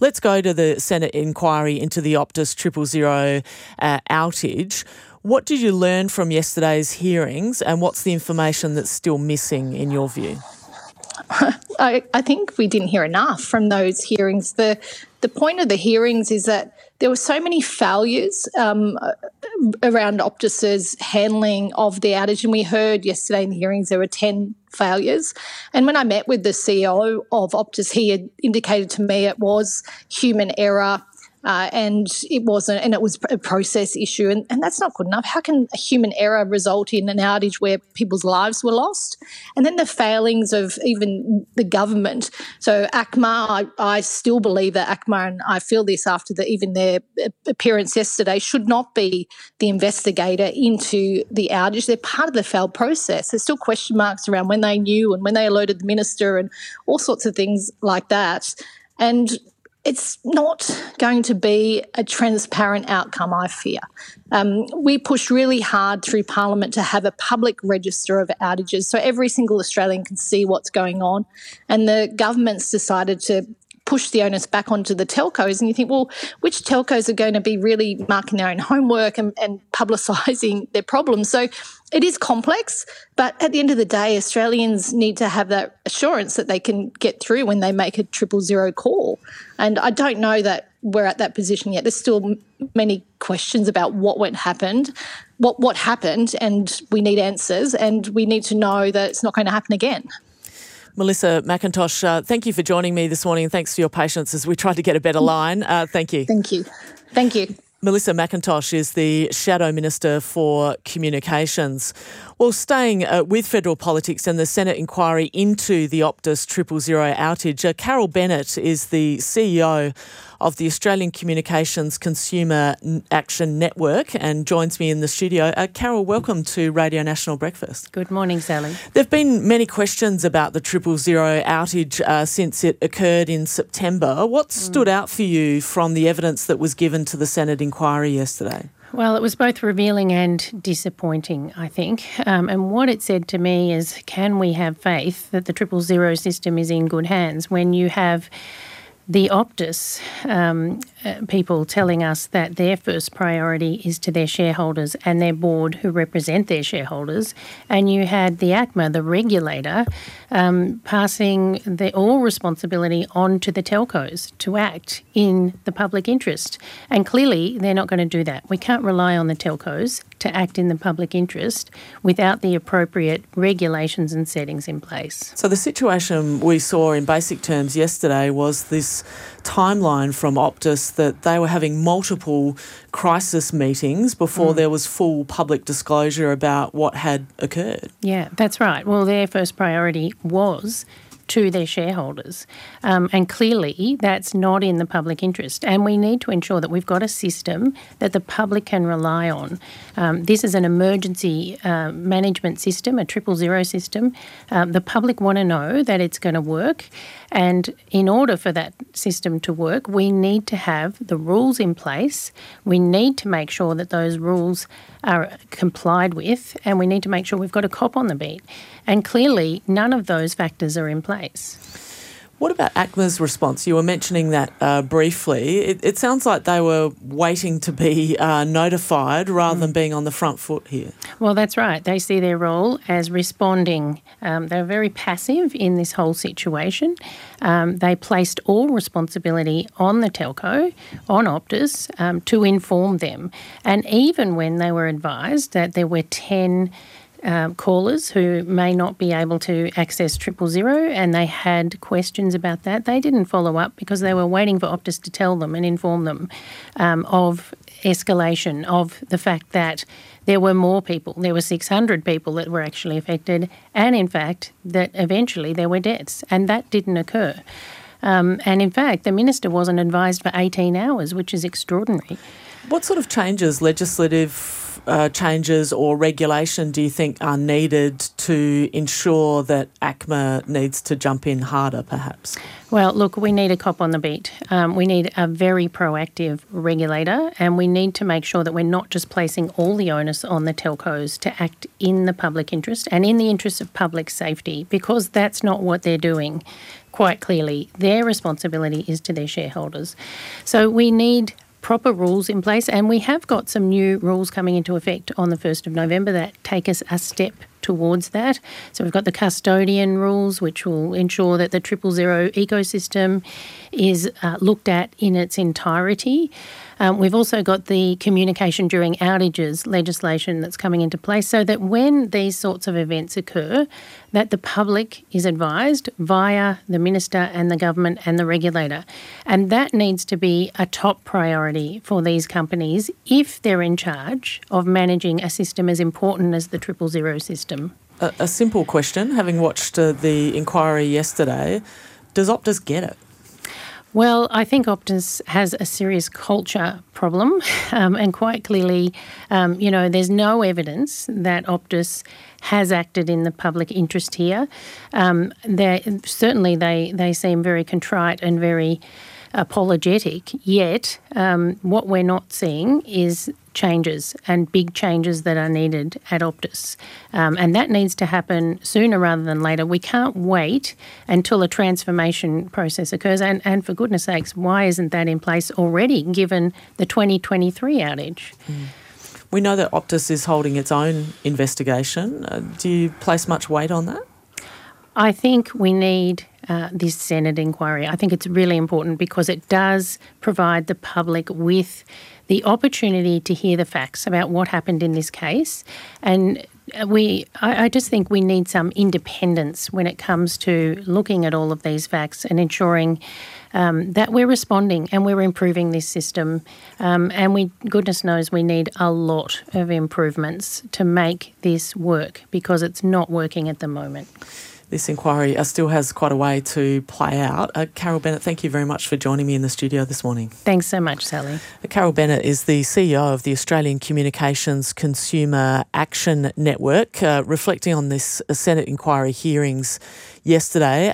let's go to the Senate inquiry into the Optus 000 outage. What did you learn from yesterday's hearings, and what's the information that's still missing in your view? I think we didn't hear enough from those hearings. The point of the hearings is that there were so many failures around Optus's handling of the outage, and we heard yesterday in the hearings there were 10 failures. And when I met with the CEO of Optus, he had indicated to me it was human error. And it wasn't, and it was a process issue, and that's not good enough. How can a human error result in an outage where people's lives were lost? And then the failings of even the government. So ACMA, I still believe that ACMA, and I feel this after even their appearance yesterday, should not be the investigator into the outage. They're part of the failed process. There's still question marks around when they knew and when they alerted the minister and all sorts of things like that. And it's not going to be a transparent outcome, I fear. We pushed really hard through Parliament to have a public register of outages so every single Australian can see what's going on. And the government's decided to push the onus back onto the telcos. And you think, well, which telcos are going to be really marking their own homework and publicising their problems? So it is complex, but at the end of the day, Australians need to have that assurance that they can get through when they make a 000 call. And I don't know that we're at that position yet. There's still many questions about what happened, and we need answers, and we need to know that it's not going to happen again. Melissa McIntosh, thank you for joining me this morning, and thanks for your patience as we tried to get a better line. Thank you. Thank you. Thank you. Melissa McIntosh is the Shadow Minister for Communications. Well, staying with federal politics and the Senate inquiry into the Optus 000 outage, Carol Bennett is the CEO of the Australian Communications Consumer Action Network and joins me in the studio. Carol, welcome to Radio National Breakfast. Good morning, Sally. There have been many questions about the 000 outage since it occurred in September. What stood out for you from the evidence that was given to the Senate inquiry yesterday? Well, it was both revealing and disappointing, I think. And what it said to me is, can we have faith that the 000 system is in good hands when you have the Optus people telling us that their first priority is to their shareholders and their board who represent their shareholders, and you had the ACMA, the regulator, passing all responsibility on to the telcos to act in the public interest. And clearly they're not going to do that. We can't rely on the telcos to act in the public interest without the appropriate regulations and settings in place. So the situation we saw in basic terms yesterday was this timeline from Optus that they were having multiple crisis meetings before there was full public disclosure about what had occurred. Yeah, that's right. Well, their first priority was to their shareholders. And clearly that's not in the public interest. And we need to ensure that we've got a system that the public can rely on. This is an emergency management system, a 000 system. The public want to know that it's going to work. And in order for that system to work, we need to have the rules in place. We need to make sure that those rules are complied with, and we need to make sure we've got a cop on the beat. And clearly, none of those factors are in place. What about ACMA's response? You were mentioning that briefly. It sounds like they were waiting to be notified rather than being on the front foot here. Well, that's right. They see their role as responding. They're very passive in this whole situation. They placed all responsibility on the telco, on Optus, to inform them. And even when they were advised that there were 10 callers who may not be able to access 000 and they had questions about that, they didn't follow up because they were waiting for Optus to tell them and inform them of escalation, of the fact that there were more people. There were 600 people that were actually affected, and in fact that eventually there were deaths, and that didn't occur. And in fact, the minister wasn't advised for 18 hours, which is extraordinary. What sort of changes, legislative changes or regulation, do you think are needed to ensure that ACMA needs to jump in harder, perhaps? Well, look, we need a cop on the beat. We need a very proactive regulator, and we need to make sure that we're not just placing all the onus on the telcos to act in the public interest and in the interest of public safety, because that's not what they're doing. quite clearly their responsibility is to their shareholders. So we need proper rules in place, and we have got some new rules coming into effect on the 1st of November that take us a step towards that. So we've got the custodian rules, which will ensure that the 000 ecosystem is looked at in its entirety. We've also got the communication during outages legislation that's coming into place, so that when these sorts of events occur, that the public is advised via the minister and the government and the regulator. And that needs to be a top priority for these companies if they're in charge of managing a system as important as the 000 system. A simple question, having watched the inquiry yesterday, does Optus get it? Well, I think Optus has a serious culture problem, and quite clearly, there's no evidence that Optus has acted in the public interest here. They seem very contrite and very apologetic, yet what we're not seeing is changes and big changes that are needed at Optus. And that needs to happen sooner rather than later. We can't wait until a transformation process occurs. And for goodness sakes, why isn't that in place already, given the 2023 outage? We know that Optus is holding its own investigation. Do you place much weight on that? I think we need this Senate inquiry. I think it's really important because it does provide the public with the opportunity to hear the facts about what happened in this case. And I just think we need some independence when it comes to looking at all of these facts and ensuring that we're responding and we're improving this system. And goodness knows, we need a lot of improvements to make this work because it's not working at the moment. This inquiry still has quite a way to play out. Carol Bennett, thank you very much for joining me in the studio this morning. Thanks so much, Sally. Carol Bennett is the CEO of the Australian Communications Consumer Action Network, reflecting on this Senate inquiry hearings yesterday.